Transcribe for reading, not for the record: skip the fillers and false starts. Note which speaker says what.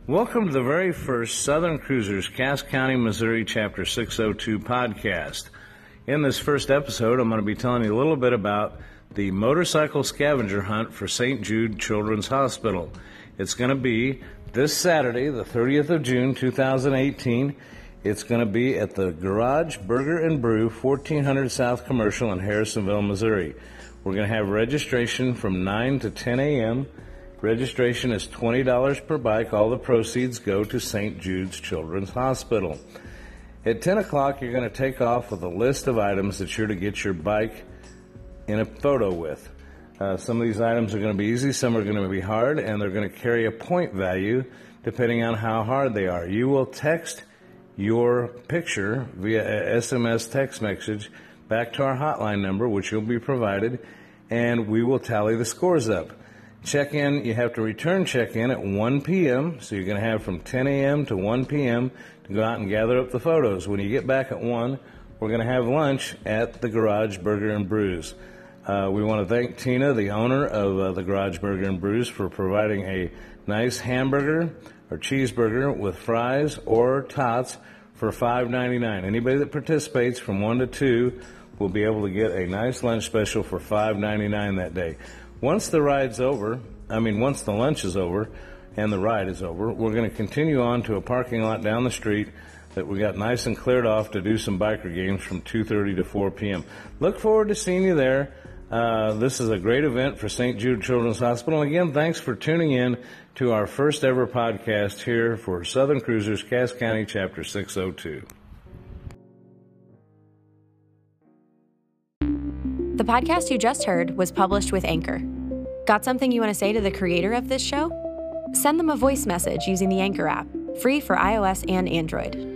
Speaker 1: Welcome to the very first Southern Cruisers, Cass County, Missouri, Chapter 602 podcast. In this first episode, I'm going to be telling you a little bit about the motorcycle scavenger hunt for St. Jude Children's Hospital. It's going to be this Saturday, the 30th of June, 2018. It's going to be at the Garage Burger and Brew, 1400 South Commercial in Harrisonville, Missouri. We're going to have registration from 9 to 10 a.m., Registration is $20 per bike. All the proceeds go to St. Jude's Children's Hospital. At 10 o'clock, you're going to take off with a list of items that you're to get your bike in a photo with. Some of these items are going to be easy, some are going to be hard, and they're going to carry a point value depending on how hard they are. You will text your picture via SMS text message back to our hotline number, which you'll be provided, and we will tally the scores up. Check-in, you have to return check-in at 1 p.m., so you're going to have from 10 a.m. to 1 p.m. to go out and gather up the photos. When you get back at 1, we're going to have lunch at the Garage Burger and Brews. We want to thank Tina, the owner of the Garage Burger and Brews, for providing a nice hamburger or cheeseburger with fries or tots for $5.99. Anybody that participates from 1 to 2 will be able to get a nice lunch special for $5.99 that day. Once the lunch is over and the ride is over, we're going to continue on to a parking lot down the street that we got nice and cleared off to do some biker games from 2:30 to 4 p.m. Look forward to seeing you there. This is a great event for St. Jude Children's Hospital. And again, thanks for tuning in to our first ever podcast here for Southern Cruisers, Cass County, Chapter 602.
Speaker 2: The podcast you just heard was published with Anchor. Got something you want to say to the creator of this show? Send them a voice message using the Anchor app, free for iOS and Android.